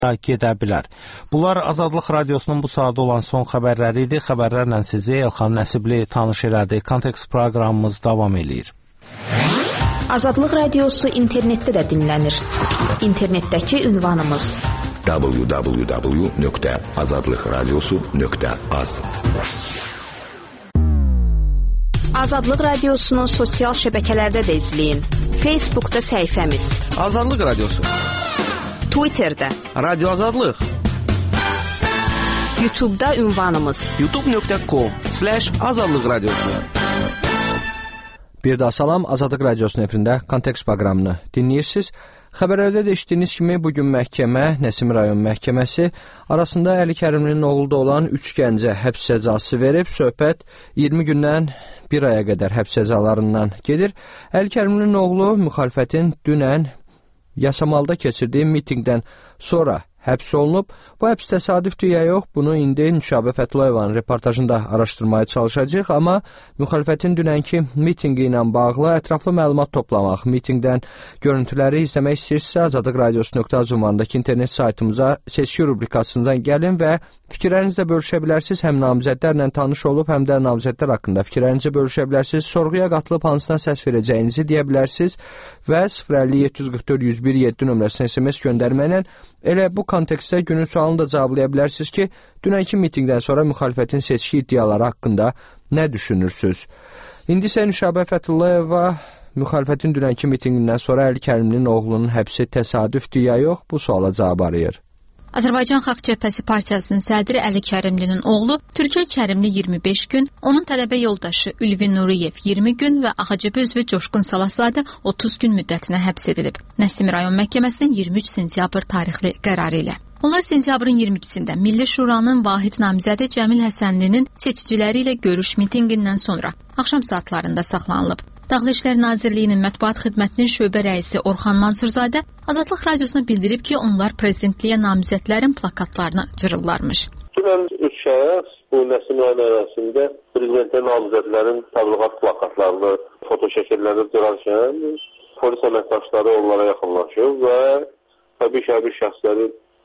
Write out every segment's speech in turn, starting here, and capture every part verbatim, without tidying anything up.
gedə bilər. Bunlar Azadlıq Radiosunun bu saatda olan son xəbərləri idi. Xəbərlərlə sizi Elxan Nəsibli tanış elədi. Kontekst proqramımız davam eləyir. Azadlıq Radiosu internetdə də dinlənir. İnternetdəki ünvanımız w w w nöqtə azadlıq radiosu nöqtə az. Azadlıq Radiosunu sosial şəbəkələrdə də izləyin. Facebookda səhifəmiz Azadlıq Radiosu, Twitterdə Radio Azadlıq, YouTube'da ünvanımız youtube nöqtə com slash azadlıq radiosu. Bir daha salam, Azadlıq Radiosunun efirində Kontekst proqramını dinləyirsiniz. Xəbərlərdə də eşitdiyiniz kimi bugün məhkəmə, Nəsimi rayon məhkəməsi arasında Əli Kərimlinin oğulda olan üç gəncə həbs cəzası verib. Söhbət iyirmi gündən bir aya qədər həbs cəzalarından gedir. Əli Kərimlinin oğlu müxalifətin dünən Yasamalda keçirdiyi mitinqdən sonra həbs olunub. Bu həbs təsadüfdür ya yox, bunu indi Nüşabə Fətulayevanın reportajında araşdırmaya çalışacağıq, amma müxalifətin dünənki mitinqi ilə bağlı ətraflı məlumat toplamaq, mitinqdən görüntüləri izləmək istəyirsə, azadlıq radiosu nöqtə az ünvanındakı internet saytımıza seçki rubrikasından gəlin və fikirlərinizlə bölüşə bilərsiniz. Həm namizədlərlə tanış olub, həm də namizədlər haqqında fikirlərinizi bölüşə bilərsiniz. Sorğuya qatılıb hansına səs verəcəyinizi deyə bilərsiniz və sıfır əlli yeddi yüz qırx dörd yüz bir yeddi nömrəsinə S M S göndərməklə elə bu kontekstdə günün sualını da cavablaya bilərsiniz ki, dünənki mitinqdən sonra müxalifətin seçki iddiaları haqqında nə düşünürsünüz? İndi isə Nüşabə Fətullayeva müxalifətin dünənki mitinqindən sonra Əli Kərimlinin oğlunun həbsi təsadüfdür ya yox, bu suala cavab arayır. Azərbaycan Xalq Cəbhəsi Partiyasının sədri Əli Kərimlinin oğlu Türkəl Kərimli iyirmi beş gün, onun tələbə yoldaşı Ülvi Nuriyev iyirmi gün və Ağacəbə üzvü Coşqun Salahzadə otuz gün müddətinə həbs edilib. Nəsimi rayon məhkəməsinin iyirmi üç sentyabr tarixli qərarı ilə. Onlar sentyabrın iyirmi ikisində Milli Şuranın vahid namizədi Cəmil Həsənlinin seçiciləri ilə görüş mitinqindən sonra axşam saatlarında saxlanılıb. Daxili İşlər Nazirliyinin mətbuat xidmətinin şöbə rəisi Orxan Mansurzadə Azadlıq Radiosuna bildirib ki, onlar prezidentliyə namizədlərin plakatlarını cırırlarmış. Dünən üç şəxs bu Nəsimi rayon ərazisində prezidentliyə namizədlərin təbliğat plakatlarını, foto şəkillərini cırarkən polis əməkdaşları onlara yaxınlaşıb və təbii ki, bir şəxsləri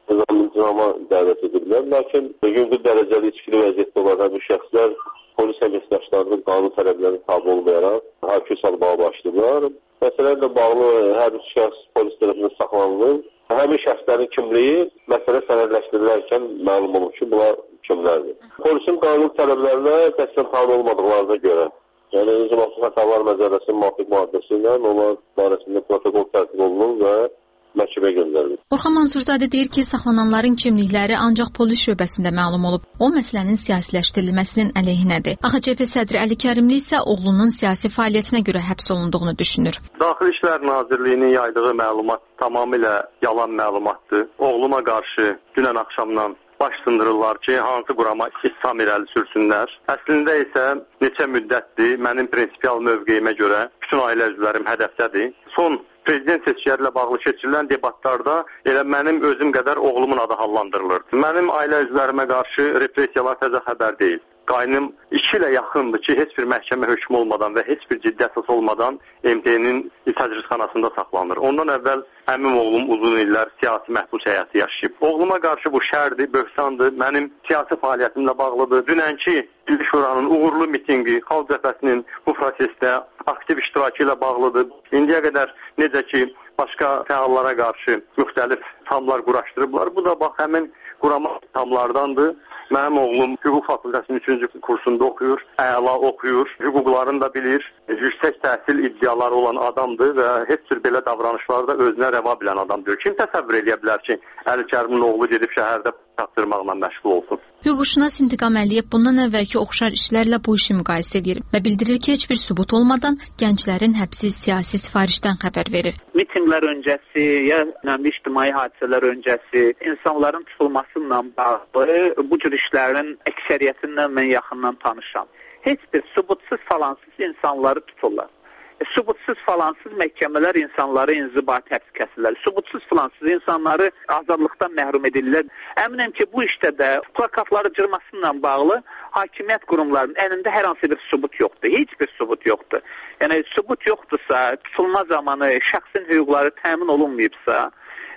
nizama dəvət ediblər. Lakin yüngül dərəcəli içkili vəziyyətdə olan bu şəxslər polis əməkdaşlarının qanun tələblərini tabi olmayaraq hakimə salmağa başlayıblar. Məsələlərlə bağlı hər üç şəxs polis tərəfindən saxlanılır. Həmin şəxslərin kimliyi məsələ sənədləşdirilərkən məlum olur ki, bunlar kimlərdir. Polisin qanun tələblərinə qəsdən tabi olmadıqlarına görə, yəni İnzibati Xətalar Məcəlləsinin müvafiq maddəsi ilə onlar barəsində protokol tərtib olunur və məhkəməyə göndərilir. Orxan Mansurzadə deyir ki, saxlananların kimlikləri ancaq polis şöbəsində məlum olub. O, məsələnin siyasiləşdirilməsinin əleyhinədir. Ağacəbhə sədri Əli Kərimli isə oğlunun siyasi fəaliyyətinə görə həbs olunduğunu düşünür. Daxili İşlər Nazirliyinin yaydığı məlumat tamamilə yalan məlumatdır. Oğluma qarşı dünən axşamdan baş sındırırlar ki, hansı qurama ittiham irəli sürsünlər. Əslində isə neçə müddətdir mənim prinsipial mövqeyimə görə bütün ailə üzvlərim hədəfdədir. Son prezident seçkilərlə bağlı keçirilən debatlarda elə mənim özüm qədər oğlumun adı hallandırılır. Mənim ailə üzvlərimə qarşı repressiyalar təzə xəbər deyil. Qaynım iki ilə yaxındır ki, heç bir məhkəmə hökmü olmadan və heç bir ciddi əsas olmadan M T N-in təcridxanasında saxlanır. Ondan əvvəl əmim oğlum uzun illər siyasi məhbus həyatı yaşayıb. Oğluma qarşı bu şərdir, böhtandır, mənim siyasi fəaliyyətimlə bağlıdır. Dünənki Milli Şuranın uğurlu mitinqi, Xalq Cəbhəsinin bu prosesdə aktiv iştirakı ilə bağlıdır. İndiyə qədər necə ki, başqa fəallara qarşı müxtəlif tamlar quraşdırıblar. Bu da bax, həmin qurama tamlardandır. Mənim oğlum hüquq fakültəsinin üçüncü kursunda oxuyur, əla oxuyur, hüquqlarını da bilir, yüksək təhsil iddiaları olan adamdır və heç bir belə davranışlarda özünə rəva bilən adamdır. Kim təsəvvür edə bilər ki, Əli Kərimin oğlu gedib şəhərdə çatdırmaqla məşğul olsun? Hüquqşünas İntiqam Əliyev bundan əvvəlki oxşar işlərlə bu işi müqayisə edir və bildirir ki, heç bir sübut olmadan gənclərin həbsi siyasi sifarişdən xəbər verir. Mitinqlər öncəsi, ya önəmli ictimai hadisələr öncəsi insanların tutulmasıyla bağlı bu cür işlərin əksəriyyətindən mən yaxından tanışam. Heç bir sübutsuz falansız insanları tuturlar. E, sübutsuz falansız məhkəmələr insanları inzibati həbs kəsirlər. Sübutsuz falansız insanları azadlıqdan məhrum edirlər. Əminəm ki, bu işdə də plakatları cırmasıyla bağlı hakimiyyət qurumlarının əlində hər hansı bir sübut yoxdur. Heç bir sübut yoxdur. Yəni, sübut yoxdursa, tutulma zamanı şəxsin hüquqları təmin olunmayıbsa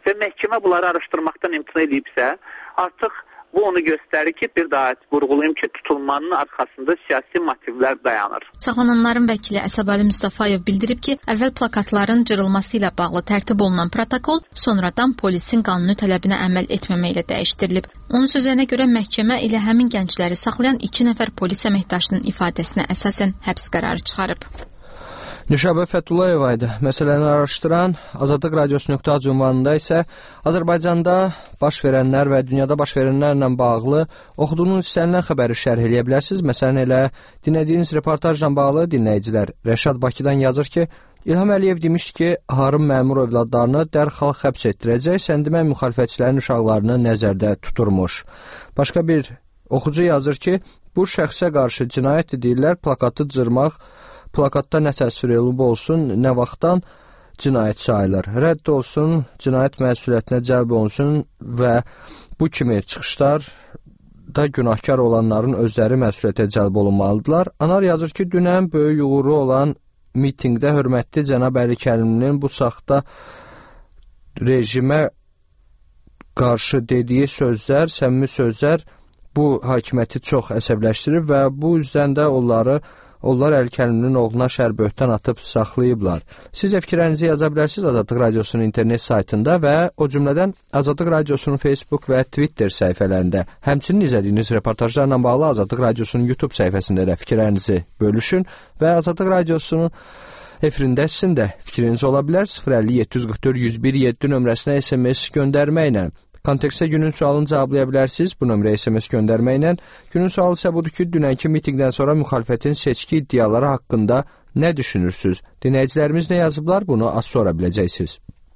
və məhkəmə bunları araşdırmaqdan imtina edibsə, artıq bu onu göstərir ki, bir daha vurğulayım ki, tutulmanın arxasında siyasi motivlər dayanır. Saxlananların vəkili Əsəbəli Mustafayev bildirib ki, əvvəl plakatların cırılması ilə bağlı tərtib olunan protokol sonradan polisin qanuni tələbinə əməl etməməklə dəyişdirilib. Onun sözlərinə görə məhkəmə elə həmin gəncləri saxlayan iki nəfər polis əməkdaşının ifadəsinə əsasən həbs qərarı çıxarıb. Nüşabə Fətullayeva idi. Məsələni araşdıran Azadlıq Radiosu nöqtə ac ünvanında isə Azərbaycanda baş verənlər və dünyada baş verənlərlə bağlı oxuduğunuz istənilən xəbəri şərh eləyə bilərsiniz. Məsələn, elə dinlədiyiniz reportajla bağlı dinləyicilər Rəşad Bakıdan yazır ki, İlham Əliyev demişdi ki, Harun məmur övladlarını dərhal həbs etdirəcək, səndimə müxalifətçilərin uşaqlarını nəzərdə tuturmuş. Başqa bir oxucu yazır ki, bu şəxsə qarşı cinayət deyirlər, plakatı cırmaq, plakatda nə təsvir olub olsun, nə vaxtdan cinayət sayılır. Rədd olsun, cinayət məsuliyyətinə cəlb olunsun və bu kimi çıxışlar da günahkar olanların özləri məsuliyyətə cəlb olunmalıdırlar. Anar yazır ki, dünən böyük uğuru olan mitinqdə hörmətli cənab Əli Kərimlinin bu saxta rejimə qarşı dediyi sözlər, səmimi sözlər bu hakimiyyəti çox əsəbləşdirib və bu üzdən də onları Onlar Əli Kərimlinin oğluna şər böhtan atıb saxlayıblar. Siz də fikirlərinizi yaza bilərsiniz Azadlıq Radiosunun internet saytında və o cümlədən Azadlıq Radiosunun Facebook və Twitter səhifələrində. Həmçinin izlədiyiniz reportajlarla bağlı Azadlıq Radiosunun YouTube səhifəsində də fikirlərinizi bölüşün və Azadlıq Radiosunun efirində sizin də fikriniz ola bilər. sıfır əlli yeddi yüz qırx dörd yüz bir yeddi nömrəsinə S M S göndərməklə. Kontekstə günün sualını cevablaya bilərsiniz bu nömrəyə S M S göndərməklə. Günün sualı isə budur ki, dünənki mitingdən sonra müxalifətin seçki iddiaları haqqında nə düşünürsünüz? Dinləyicilərimiz nə yazıblar? Bunu az sonra biləcəksiniz.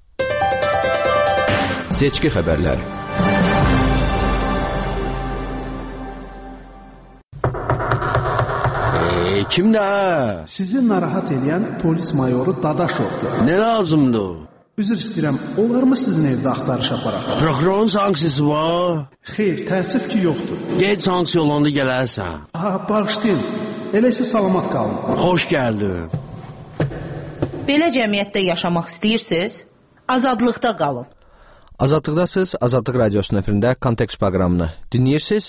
Seçki xəbərlər. Eee, kimdə? Sizi narahat edən polis mayoru Dadaşovdur. Nə lazımdır? Üzr istəyirəm, olar mı sizin evdə axtarış aparaq? Prokurorun sanksiyası var? Xeyr, təəssüf ki, yoxdur. Gec sanksiya olanda gələrsən. Ha, bağışlayın. Elə isə salamat qalın. Xoş gəldin. Belə cəmiyyətdə yaşamaq istəyirsiniz? Azadlıqda qalın. Azadlıqdasınız, Azadlıq Radiosunun efirində Kontekst proqramını dinləyirsiniz.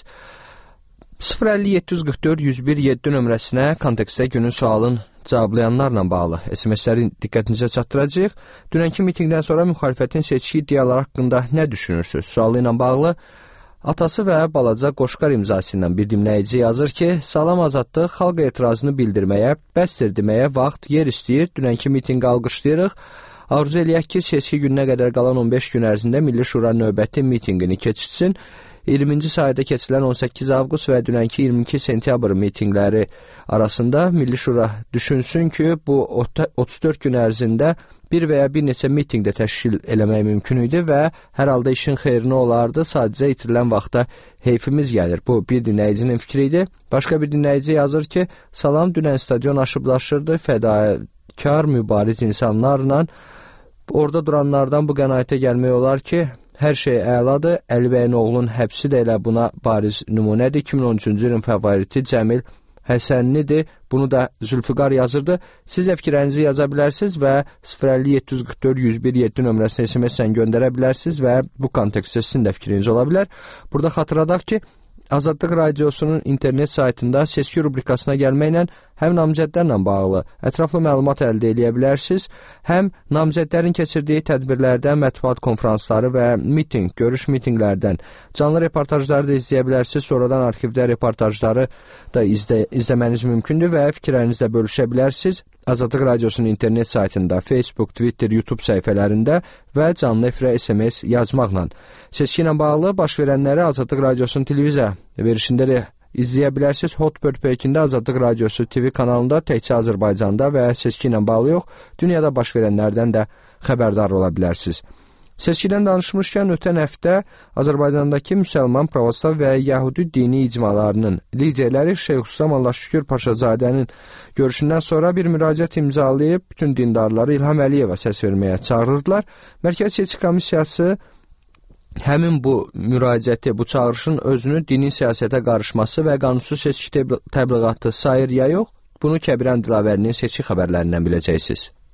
sıfır əlli yeddi yüz qırx dörd yüz bir yeddi nömrəsinə kontekstdə günün sualın cavablayanlarla bağlı S M S-ləri diqqətinizə çatdıracağıq. Dünənki mitingdən sonra müxalifətin seçki iddiaları haqqında nə düşünürsünüz? Sualı ilə bağlı atası və balaca Qoşqar imzası ilə bir dinləyici yazır ki, salam Azadlıq, xalq etirazını bildirməyə, bəsdir deməyə vaxt, yer istəyir. Dünənki mitinqi alqışlayırıq. Arzu eləyək ki, seçki gününə qədər qalan on beş gün ərzində Milli Şura növbəti mitinqini keçirsin. iyirminci sayda keçirilən on səkkiz avqust və dünənki iyirmi iki sentyabr mitinqləri arasında Milli Şura düşünsün ki, bu otuz dörd gün ərzində bir və ya bir neçə mitinqdə təşkil eləmək mümkün idi və hər halda işin xeyrinə olardı, sadəcə itirilən vaxta heyfimiz gəlir. Bu, bir dinləyicinin fikri idi. Başqa bir dinləyici yazır ki, salam, dünən stadion aşıblaşırdı, fədakar, mübariz insanlarla. Orada duranlardan bu qənaətə gəlmək olar ki, hər şey əladır. Əli bəyin oğlunun həbsi də elə buna bariz nümunədir. iki min on üçüncü ilin favoriti Cəmil Həsənlidir. Bunu da Zülfüqar yazırdı. Siz də fikirlərinizi yaza bilərsiniz və sıfır əlli yeddi yüz qırx dörd yüz bir yeddi nömrəsinə S M S-lə göndərə bilərsiniz və bu kontekstdə sizin də fikriniz ola bilər. Burada xatırladaq ki, Azadlıq Radiosunun internet saytında seçki rubrikasına gəlməklə həm namizədlərlə bağlı ətraflı məlumat əldə edə bilərsiniz, həm namizədlərin keçirdiyi tədbirlərdən, mətbuat konferansları və miting, görüş mitinglərdən canlı reportajları da izləyə bilərsiniz. Sonradan arxivdə reportajları da izlə, izləməniz mümkündür və fikirlərinizlə bölüşə bilərsiniz. Azadlıq Radiosunun internet saytında, Facebook, Twitter, YouTube səhifələrində və canlı efirə S M S yazmaqla. Seçki ilə bağlı baş verənləri Azadlıq Radiosunun televiziya verişində də izləyə bilərsiniz. Hotbird Pekində Azadlıq Radiosu T V kanalında təkcə Azərbaycanda və seçki ilə bağlı yox, dünyada baş verənlərdən də xəbərdar ola bilərsiniz. Seçkidən danışmışkən ötən həftə Azərbaycandakı müsəlman, pravoslav və yəhudi dini icmalarının liderləri Şeyx Hüsam Allahşükür Paşazadənin görüşündən sonra bir müraciət imzalayıb bütün dindarları İlham Əliyevə səs verməyə çağırırdılar. Mərkəzi Seçki Komissiyası həmin bu müraciəti, bu çağırışın özünü dini siyasətə qarışması və qanunsuz seçki təbliğatı sayır ya yox, bunu Kəbirən Dilavərinin seçki xəbərlərindən biləcəksiniz.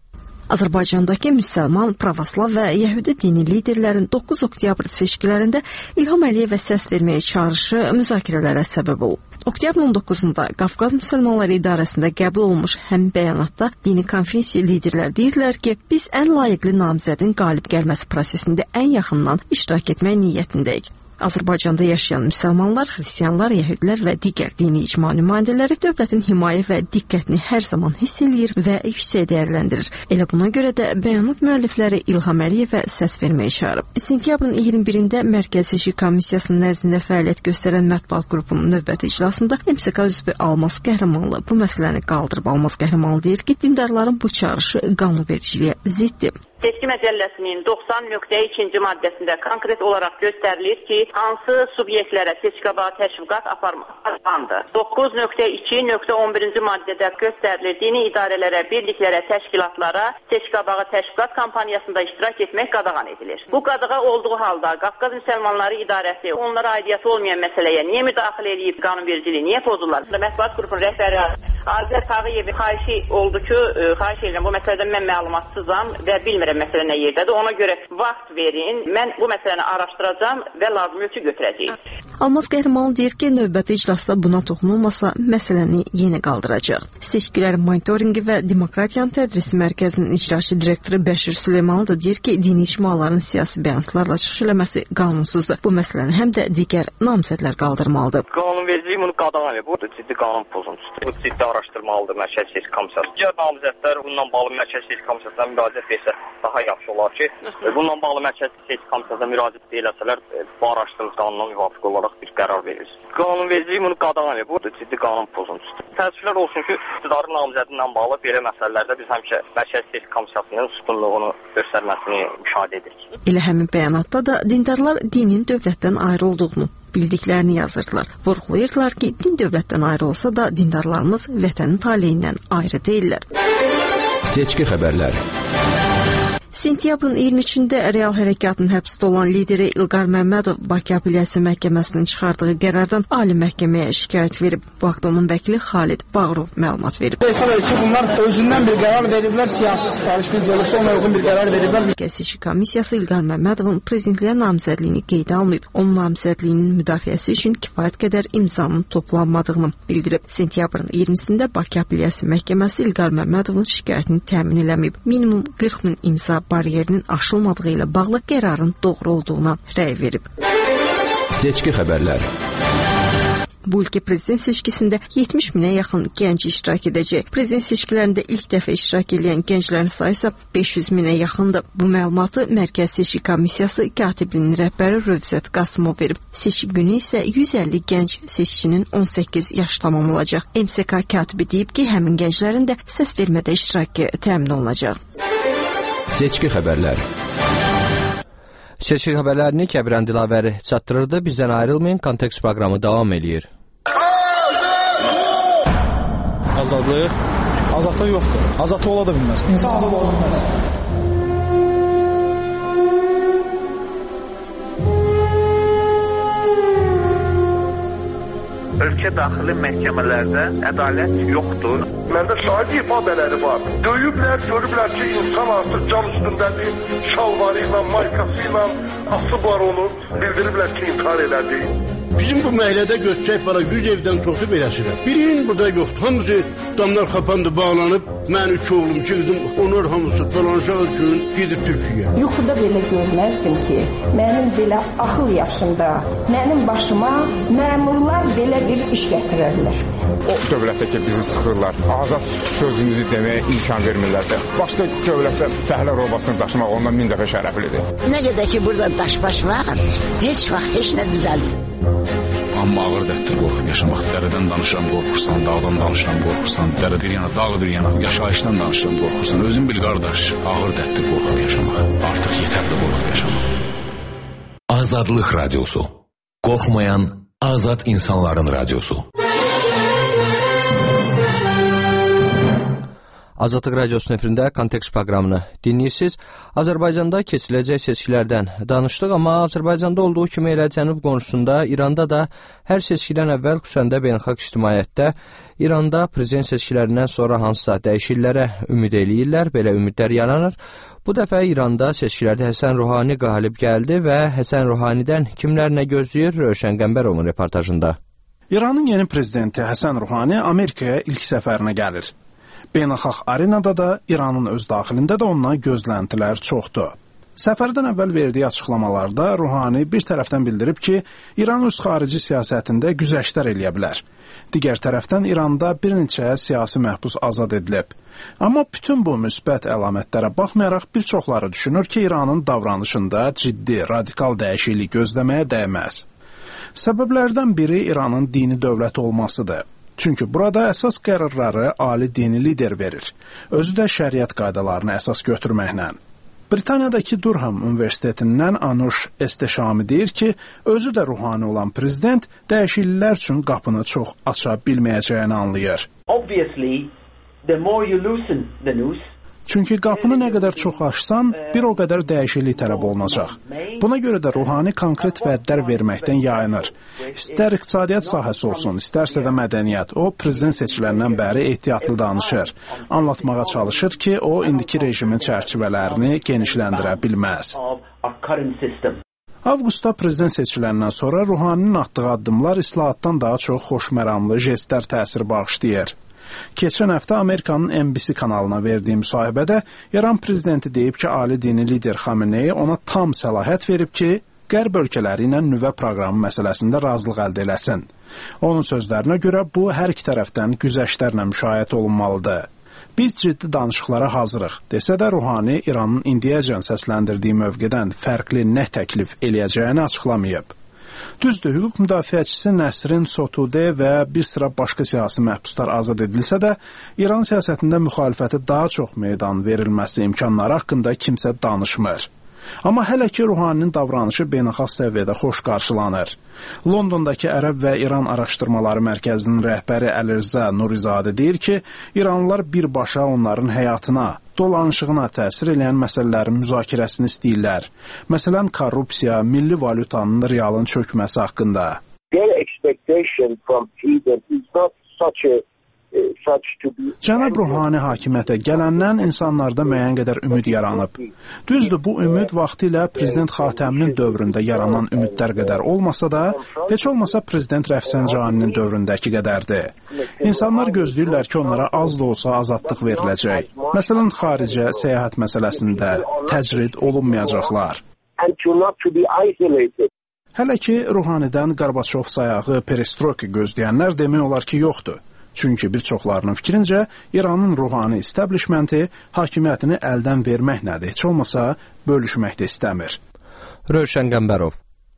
Azərbaycandakı müsəlman, pravoslav və yəhudi dini liderlərin doqquz oktyabr seçkilərində İlham Əliyevə səs verməyə çağırışı müzakirələrə səbəb olub. Oktyabrın on doqquzunda Qafqaz Müsəlmanları İdarəsində qəbul olunmuş həmin bəyanatda dini konfessiya liderlər deyirlər ki, biz ən layiqli namizədin qalib gəlməsi prosesində ən yaxından iştirak etmək niyyətindəyik. Azərbaycanda yaşayan müsəlmanlar, xristianlar, yəhudilər və digər dini icma nümayəndələri dövlətin himayə və diqqətini hər zaman hiss eləyir və yüksək dəyərləndirir. Elə buna görə də bəyanat müəllifləri İlham Əliyevə səs verməyə çağırıb. Sentyabrın iyirmi birində Mərkəzi Seçki Komissiyasının nəzdində fəaliyyət göstərən mətbuat qrupunun növbəti iclasında M S K üzvü Almaz Qəhrəmanlı bu məsələni qaldırıb. Almaz Qəhrəmanlı deyir ki, dindarların bu çağırışı qanunvericiliyə ziddir. Seçki Məcəlləsinin doxsan nöqtə ikinci maddəsində konkret olaraq göstərilir ki, hansı subyektlərə seçki qabağı təşviqat aparmaqdır. doqquz nöqtə iki nöqtə on birinci maddədə göstərilir, dini idarələrə, birliklərə, təşkilatlara seçki qabağı təşviqat kampaniyasında iştirak etmək qadağan edilir. Bu qadağa olduğu halda Qafqaz Müsəlmanları İdarəsi onlara aidiyyəti olmayan məsələyə niyə müdaxilə edib, qanunvericiliyi niyə pozurlar? Mətbuat qrupunun rəhbəri Azər Tağıyev xahişi oldu ki, xahiş edirəm, bu məsələdən mən məlumatsızam və bilmirəm məsələ nə yerdədir. Ona görə vaxt verin, mən bu məsələni araşdıracağam və lazım ölçü götürəcəyik. Almaz Qəhrəmanlı deyir ki, növbəti iclasda buna toxunulmasa məsələni yenə qaldıracaq. Seçkilərin monitorinqi və Demokratiyanın Tədrisi Mərkəzinin icraçı direktoru Bəşir Süleymanlı da deyir ki, dini icmaların siyasi bəyanatlarla çıxış eləməsi qanunsuzdur. Bu məsələni həm də digər namizədlər qaldırmalıdır. Qanunvericiliyi bunu qadağan edir. Bu da ciddi qanun pozuntusudur. Bu ciddi araşdırmalıdır Mərkəzi Seçki Komissiyası. Digər namizədlər bununla bağlı Mərkəzi Seçki Komissiyasına müraciət etsə daha yaxşı olar ki, bununla bağlı Mərkəzi Seçki Komissiyasına müraciət eləsələr, bu araşdırma qanununa müvafiq olaraq bir qərar verir. Qanunvericiliyi bunu qadağan edir. Bu da ciddi qanun pozuntusudur. Təəssüflər olsun ki, iqtidarın namizədi ilə bağlı belə məsələlərdə biz həmişə Mərkəzi Seçki Komissiyasının üstünlüyünü göstərməsini müşahidə edirik. Elə həmin bəyanatda da dindarlar dinin dövlətdən ayrı olduğunu bildiklərini yazırdılar. Vurğulayırdılar ki, din dövlətdən ayrı olsa da dindarlarımız vətənin taleyindən ayrı deyirlər. Seçki xəbərlər. Sentyabrın iyirmi üçündə Real Hərəkatının həbsdə olan lideri İlqar Məmmədov Bakı Apellyasiya Məhkəməsinin çıxardığı qərardan Ali Məhkəməyə şikayət verib. Bu haqda onun vəkili Xalid Bağırov məlumat verib. Hesab edir ki, bunlar özündən bir qərar veriblər, siyasi sifarişli olubsa ona uyğun bir qərar veriblər. Mərkəzi Seçki Komissiyası İlqar Məmmədovun prezidentliyə namizədliyini qeydə almayıb. Onun namizədliyinin müdafiəsi üçün kifayət qədər imzanın toplanmadığını bildirib. Sentyabrın iyirmisində Bakı Apellyasiya Məhkəməsi İlqar Məmmədovun şikayətini təmin eləməyib. Minimum qırx min imza bariyerinin aşılmadığı ilə bağlı qərarın doğru olduğuna rəy verib. Seçki xəbərlər. Bu ilki prezident seçkisində yetmiş minə yaxın gənc iştirak edəcək. Prezident seçkilərində ilk dəfə iştirak edən gənclərin sayı isə beş yüz minə yaxındır. Bu məlumatı Mərkəzi Seçki Komissiyası katibliyinin rəhbəri Rövzət Qasımov verib. Seçki günü isə yüz əlli gənc seçicinin on səkkiz yaş tamam olacaq. M S K katibi deyib ki, həmin gənclərin də səs vermədə iştirakı təmin olunacaq. Seçki xəbərlər. Seçki xəbərlərini Kəbirən Dilavəri çatdırırdı. Bizdən ayrılmayın, Kontekst proqramı davam eləyir. Azadlıq? Azadlıq yoxdur. Azadlıq ola da bilməz. İnsan azad ola bilməz. Ölkə daxili məhkəmələrdə ədalət yoxdur. Məndə şahid ifadeləri var. Döyüblər, görüblər ki, insan artıq cam üstündədir, şalvarı ilə, maykası ilə asıb var onu, bildiriblər ki, intihar elədi. Bizim bu məhəllədə göstərək var, yüz evdən çoxu beləsidir. Birinin burada yoxdur. Hamısı damlar xapandı, bağlanıb, mən üç oğlum, iki qızım, onlar hamısı dolanışaq üçün gedib Türkiyə. Yuxuda belə görməzdim ki, mənim belə axıl yaşında, mənim başıma məmurlar belə bir iş gətirərlər. O dövlətdə ki, bizi sıxırlar, azad sözümüzü deməyə imkan vermirlərsə, başqa dövlətdə fəhlə robasını daşımaq ondan min dəfə şərəflidir. Nə qədər ki, burada daş-baş var, heç vaxt heç nə düzəlmir. Amma ağır dərddir qorxub yaşamaq. Dərədən danışıram, qorxursan, dağdan danışıram, qorxursan, dərə bir yana, dağ bir yana, yaşayışdan danışıram, qorxursan. Özün bil, qardaş, ağır dərddir qorxub yaşamaq. Artıq yetərli qorxub yaşamaq. Azadlıq Radyosu. Qorxmayan azad insanların radyosu. Azadlıq Radiosunun efirində Kontekst proqramını dinləyirsiniz. Azərbaycanda keçiriləcək seçkilərdən danışdıq, amma Azərbaycanda olduğu kimi elə cənub qonşusunda, İranda da hər seçkidən əvvəl, xüsusən də beynəlxalq ictimaiyyətdə İranda prezident seçkilərindən sonra hansısa dəyişikliklərə ümid eləyirlər, belə ümidlər yaranır. Bu dəfə İranda seçkilərdə Həsən Ruhani qalib gəldi və Həsən Ruhanidən kimlər nə gözləyir? Rövşən Qəmbərovun reportajında. İranın yeni prezidenti Həsən Ruhani Amerikaya ilk səfərinə gəlir. Beynəlxalq arenada da, İranın öz daxilində də ondan gözləntilər çoxdur. Səfərdən əvvəl verdiyi açıqlamalarda Ruhani bir tərəfdən bildirib ki, İran öz xarici siyasətində güzəştlər eləyə bilər. Digər tərəfdən İranda bir neçə siyasi məhbus azad edilib. Amma bütün bu müsbət əlamətlərə baxmayaraq bir çoxları düşünür ki, İranın davranışında ciddi, radikal dəyişiklik gözləməyə dəyməz. Səbəblərdən biri İranın dini dövlət olmasıdır. Çünki burada əsas qərarları ali dini lider verir, özü də şəriət qaydalarını əsas götürməklə. Britaniyadakı Durham Universitetindən Anush Esteşami deyir ki, özü də ruhani olan prezident dəyişikliklər üçün qapını çox aça bilməyəcəyini anlayır. Obviously, the more you loosen the noose, çünki qapını nə qədər çox açsan, bir o qədər dəyişiklik tələb olunacaq. Buna görə də Ruhani konkret vədlər verməkdən yayınır. İstər iqtisadiyyat sahəsi olsun, istərsə də mədəniyyət. O, prezident seçkilərindən bəri ehtiyatlı danışır. Anlatmağa çalışır ki, o, indiki rejimin çərçivələrini genişləndirə bilməz. Avqustda prezident seçkilərindən sonra Ruhaninin atdığı addımlar islahatdan daha çox xoşməramlı jestlər təsir bağışlayır. Keçən həftə Amerikanın N B C kanalına verdiyi müsahibədə İran prezidenti deyib ki, ali dini lider Xamenei ona tam səlahiyyət verib ki, Qərb ölkələri ilə nüvə proqramı məsələsində razılıq əldə eləsin. Onun sözlərinə görə bu, hər iki tərəfdən güzəştlərlə müşahidə olunmalıdır. Biz ciddi danışıqlara hazırıq, desə də Ruhani İranın indiyəcən səsləndirdiyi mövqedən fərqli nə təklif eləyəcəyini açıqlamayıb. Düzdür, hüquq müdafiəçisi Nəsrin Sotude və bir sıra başqa siyasi məhbuslar azad edilsə də, İran siyasətində müxalifəti daha çox meydan verilməsi imkanları haqqında kimsə danışmır. Amma hələ ki Ruhaninin davranışı beynəlxalq səviyyədə xoş qarşılanır. Londondakı Ərəb və İran Araşdırmaları Mərkəzinin rəhbəri Əlirza Nurizadə deyir ki, İranlılar birbaşa onların həyatına, dolanışığına təsir edən məsələlərin müzakirəsini istəyirlər. Məsələn, korrupsiya, milli valyutanın, realın çökməsi haqqında. Cənab Ruhani hakimiyyətə gələndən insanlarda müəyyən qədər ümid yaranıb. Düzdür, bu ümid vaxtilə prezident Xatəminin dövründə yaranan ümidlər qədər olmasa da, heç olmasa prezident Rəfsəncaninin dövründəki qədərdir. İnsanlar gözləyirlər ki, onlara az da olsa azadlıq veriləcək. Məsələn, xaricə səyahət məsələsində təcrid olunmayacaqlar. Hələ ki, Ruhanidən Qarbaçov sayağı perestroika gözləyənlər demək olar ki, yoxdur. Çünki bir çoxlarının fikrincə, İranın ruhani establishmenti hakimiyyətini əldən verməklə də heç olmasa bölüşmək də istəmir. Rövşən Qəmbərov.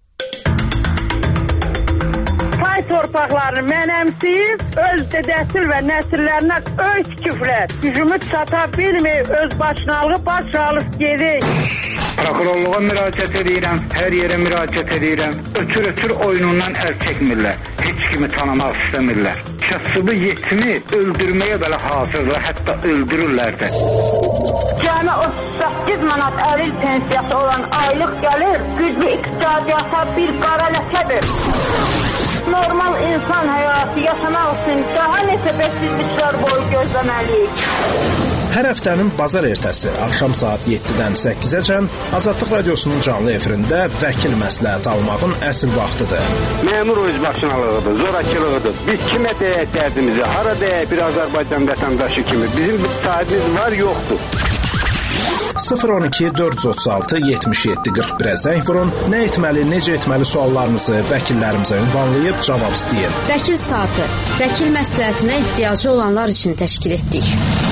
Pay torpaqlarını mənəmsiyib, öz dedəsil və nəsillərinə öz küfrət, gücümü çata bilməyib, öz başınalığı baş alıb gedik. Prokurorluğa müraciət edirəm, hər yerə müraciət edirəm. Ötür-ötür oyunundan əl çəkmirlər, heç kimi tanımaq istəmirlər. Kasıbı yetimi öldürməyə belə hazırlar, hətta öldürürlər də. Cəmi otuz səkkiz manat əlil pensiyası olan aylıq gəlir, güclü iqtisadiyyata bir qara ləkədir. Normal insan həyatı yaşamaq üçün daha neçə bəksizliklər boyu gözləməliyik. Hər həftənin bazar ertəsi axşam saat yeddidən səkkizəcən Azadlıq Radiosunun canlı efirində vəkil məsləhət almağın əsl vaxtıdır. Məmur özbaşınalığıdır, zorakılığıdır. Biz kimə deyək dərdimizi, hara deyək bir Azərbaycan vətəndaşı kimi. Bizim bir sahibimiz var, yoxdur. sıfır on iki dörd yüz otuz altı yetmiş yeddi qırx birə zəng vurun, nə etməli, necə etməli suallarınızı vəkillərimizə ünvanlayıb cavab istəyin. Vəkil saatı, vəkil məsləhətinə ehtiyacı olanlar üçün təşkil etdik.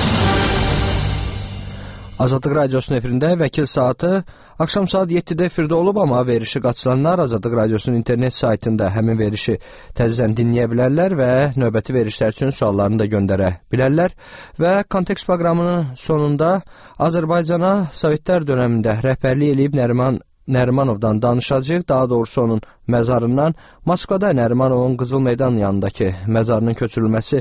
Azadlıq Radiosunun efirində vəkil saatı axşam saat yeddidə efirdə olub, amma verişi qaçıranlar Azadlıq Radiosunun internet saytında həmin verişi təzədən dinləyə bilərlər və növbəti verişlər üçün suallarını da göndərə bilərlər. Və Kontekst proqramının sonunda Azərbaycana Sovetlər dönəmində rəhbərlik eləyib Nəriman Nərimanovdan danışacağıq, daha doğrusu onun məzarından. Moskvada Nərimanovun Qızıl Meydan yanındakı məzarının köçürülməsi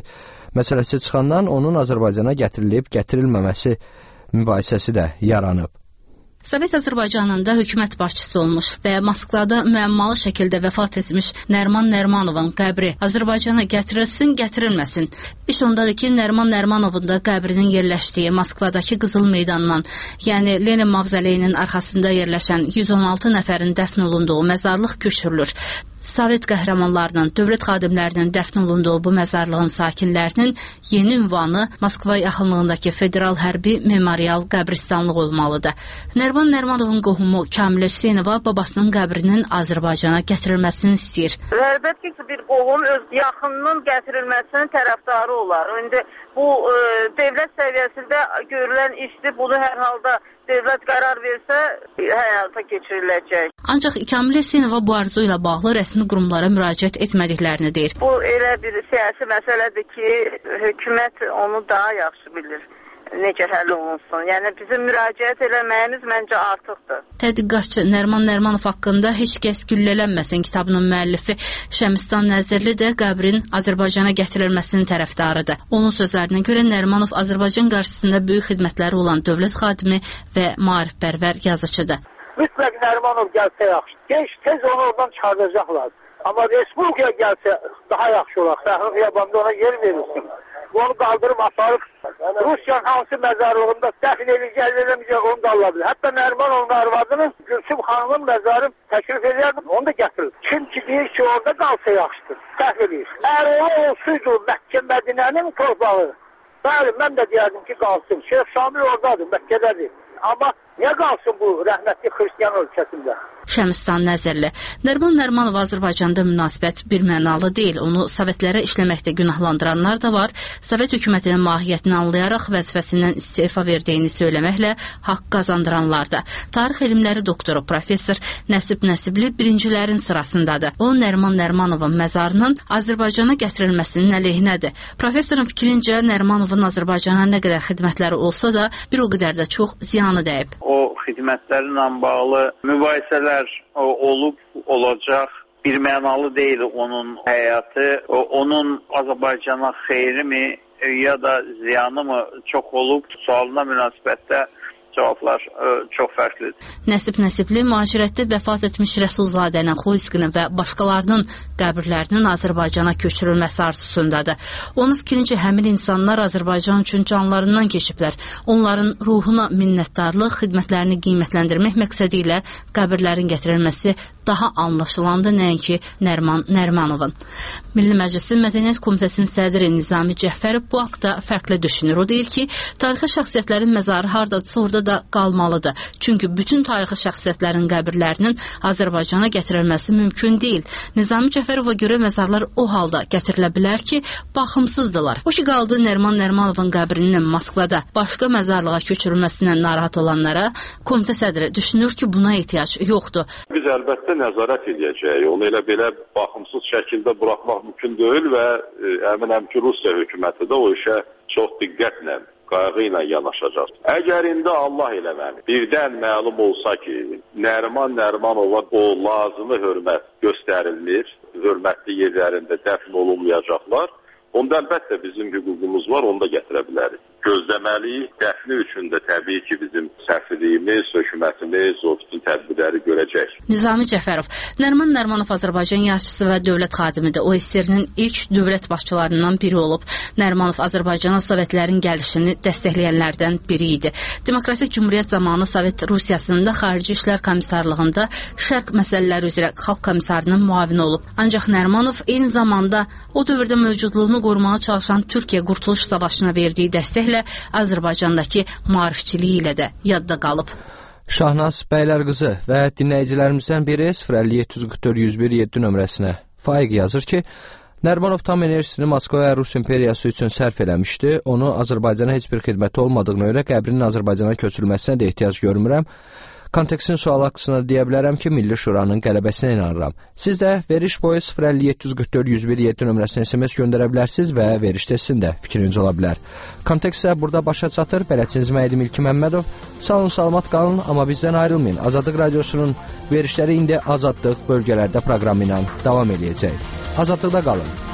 məsələsi çıxandan onun Azərbaycana gətirilib gətirilməməsi mübahisəsi də yaranıb. Sovet Azərbaycanında hökumət başçısı olmuş və Moskvada müəmmalı şəkildə vəfat etmiş Nəriman Nərimanovun qəbri Azərbaycana gətirilsin, gətirilməsin. İş ondadır ki, Nəriman Nərimanovun da qəbrinin yerləşdiyi Moskvadakı Qızıl Meydandan, yəni Lenin mavzoleyinin arxasında yerləşən yüz on altı nəfərin dəfn olunduğu məzarlıq köçürülür. Sovet qəhrəmanlarının, dövlət xadimlərinin dəfn olunduğu bu məzarlığın sakinlərinin yeni ünvanı Moskva yaxınlığındakı Federal Hərbi Memorial qəbristanlıq olmalıdır. Nəriman Nərimanovun qohumu Kamilə Hüseynova babasının qəbrinin Azərbaycana gətirilməsini istəyir. Əlbəttə ki, bir qohum öz yaxınının gətirilməsinin tərəfdarı olar. İndi bu e, dövlət səviyyəsində görülən işdir. Bunu hər halda dövlət qərar versə həyata keçiriləcək. Ancaq Kamilə Hüseynova bu arzu ilə bağlı rəsmi qurumlara müraciət etmədiklərini deyir. Bu elə bir siyasi məsələdir ki, hökumət onu daha yaxşı bilir. Necə həll olunsun. Yəni bizim müraciət eləməyimiz məncə artıqdır. Tədqiqatçı Nəriman Nərimanov haqqında Heç kəs güllələnməsin kitabının müəllifi Şəmistan Nəzirli də qəbrin Azərbaycana gətirilməsinin tərəfdarıdır. Onun sözlərinə görə Nərimanov Azərbaycan qarşısında böyük xidmətləri olan dövlət xadimi və maarifpərvər yazıçıdır. Mütləq Nərimanov gəlsə yaxşı. Genç tez onu oradan çıxardacaqlar. Amma Respublikaya gəlsə daha yaxşı olar. Fəxri Xiyabanda ona yer verilsin. Onu qaldırıb asarıq. Rusiyanın hansı məzarlığında dəfn ediləcək, eləməyəcək, onu da ala bilir. Hətta Nərimanovun arvadının Gülsüm xanımın məzarı təklif edərdim, onu da gətirir. Kim ki deyir ki, orada qalsa yaxşıdır, səhv edir. Əgər o olsaydı Məkkə Mədinənin torpağı, bəli, mən də deyərdim ki, qalsın. Şeyh Şamil oradadır, Məkkədədir. Amma niyə qalsın bu rəhmətli xristiyan ölkəsində? Şəmistan Nəzirli. Nəriman Nərimanov Azərbaycanda münasibət bir mənalı deyil. Onu Sovetlərə işləməkdə günahlandıranlar da var. Sovet hökumətinin mahiyyətini anlayaraq vəzifəsindən istefa verdiyini söyləməklə haqq qazandıranlar da. Tarix elmləri doktoru professor Nəsib Nəsibli birincilərin sırasındadır. O, Nəriman Nərimanovun məzarının Azərbaycana gətirilməsinin əleyhinədir. Professorun fikrincə Nərimanovun Azərbaycana nə qədər xidmətləri olsa da bir o qədər də çox ziyanı dəyib. O xidmətlərlə bağlı mübahisələr olub, olacaq. Bir mənalı deyil onun həyatı. Onun Azərbaycana xeyri mi ya da ziyanı mı çox olub? Sualına münasibətdə cavablar ə, çox fərqlidir. Nəsib Nəsibli mühacirətdə vəfat etmiş Rəsulzadənin, Xoyskinin və başqalarının qəbirlərinin Azərbaycana köçürülməsi arzusundadır. Onun fikrincə həmin insanlar Azərbaycan üçün canlarından keçiblər. Onların ruhuna minnətdarlıq, xidmətlərini qiymətləndirmək məqsədi ilə qəbirlərin gətirilməsi daha anlaşılandı, nəinki Nəriman Nərimanovun. Milli Məclisin Mədəniyyət Komitəsinin sədri Nizami Cəfərov bu haqda fərqli düşünür. O deyir ki, tarixi şəxsiyyətlərin məzarı hardadırsa orada da qalmalıdır. Çünki bütün tarixi şəxsiyyətlərin qəbirlərinin Azərbaycana gətirilməsi mümkün deyil. Nizami Cəfərova görə məzarlar o halda gətirilə bilər ki, baxımsızdılar. O ki qaldı Nəriman Nərimanovun qəbrinin Moskvada başqa məzarlığa köçürülməsindən narahat olanlara, komitə sədri düşünür ki, buna ehtiyac yoxdur. Biz əlbəttə nəzarət edəcəyik. Onu elə belə baxımsız şəkildə buraxmaq mümkün deyil və e, əminəm ki, Rusiya hökuməti də o işə çox diqqətlə qayğı ilə yanaşacaq. Əgər indi Allah eləməni birdən məlum olsa ki, Nəriman Nərimanova o lazımı hörmət göstərilmir, hörmətli yerlərində dəfn olunmayacaqlar, onda əlbəttə bizim hüququmuz var, onu da gətirə bilərik. Gözləməliyik, dəfni üçün də təbii ki, bizim səfirliyimiz, hökumətimiz o bütün tədbirləri görəcək. Nizami Cəfərov, Nəriman Nərimanov Azərbaycan yazıçısı və dövlət xadimidir. O S S R-nin ilk dövlət başçılarından biri olub. Nərimanov Azərbaycana Sovetlərin gəlişini dəstəkləyənlərdən biri idi. Demokratik Cümhuriyyət zamanı Sovet Rusiyasında Xarici İşlər Komissarlığında Şərq məsələləri üzrə xalq komissarının müavini olub. Ancaq Nərimanov eyni zamanda o dövrdə mövcudluğunu qorumağa çalışan Türkiyə Qurtuluş Savaşına verdiyi dəstək Azərbaycandakı maarifçiliyi ilə də yadda qalıb. Şahnaz Bəylərqızı və dinləyicilərimizdən biri sıfır əlli yeddi yüz qırx dörd yüz bir yeddi nömrəsinə Faiq yazır ki, Nərimanov tam enerjisini Moskva və Rus imperiyası üçün sərf eləmişdi. Onu Azərbaycana heç bir xidməti olmadığına görə qəbrinin Azərbaycana köçürülməsinə də ehtiyac görmürəm. Kontekstin sualı haqqında deyə bilərəm ki, Milli Şuranın qələbəsinə inanıram. Siz də veriş boyu sıfır əlli yeddi yüz qırx dörd yüz bir yeddi nömrəsinə S M S göndərə bilərsiniz və verişdə sizin də fikriniz ola bilər. Kontekst isə burada başa çatır. Bələdçiniz Məhdi Milki Məmmədov. Sağ olun, salamat qalın, amma bizdən ayrılmayın. Azadlıq Radiosunun verişləri indi Azadlıq bölgələrdə proqramı ilə davam edəcək. Azadlıqda qalın.